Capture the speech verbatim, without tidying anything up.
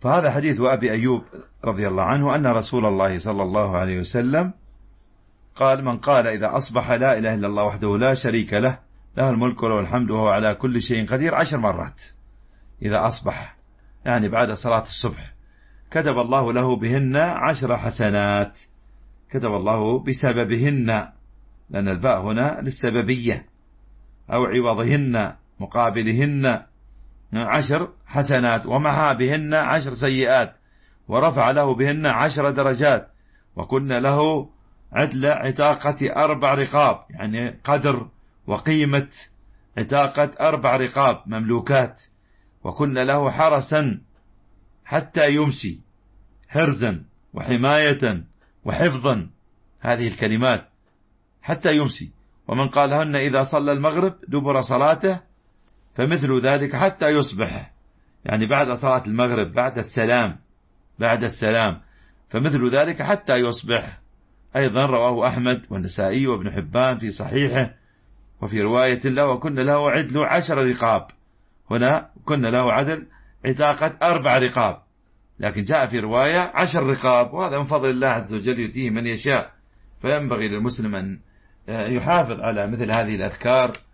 فهذا حديث أبي أيوب رضي الله عنه أن رسول الله صلى الله عليه وسلم قال: من قال إذا أصبح لا إله إلا الله وحده لا شريك له له الملك وله الحمد وهو على كل شيء قدير عشر مرات، إذا أصبح يعني بعد صلاة الصبح، كتب الله له بهن عشر حسنات، كتب الله بسببهن، لأن الباء هنا للسببية، أو عوضهن مقابلهن عشر حسنات، ومعها بهن عشر سيئات، ورفع له بهن عشر درجات، وكن له عدل عتاقة أربع رقاب، يعني قدر وقيمة عتاقة أربع رقاب مملوكات، وكن له حرسا حتى يمسي، حرزا وحماية وحفظا، هذه الكلمات حتى يمسي. ومن قالهن إذا صلى المغرب دبر صلاته فمثل ذلك حتى يصبح، يعني بعد صلاة المغرب، بعد السلام، بعد السلام، فمثل ذلك حتى يصبح. أيضا رواه أحمد والنسائي وابن حبان في صحيحه، وفي رواية له: وكن له عدل عشر رقاب، هنا كن له عدل عتاقة أربع رقاب، لكن جاء في رواية عشر رقاب، وهذا من فضل الله عز وجل يؤتيه من يشاء. فينبغي للمسلم أن يحافظ على مثل هذه الأذكار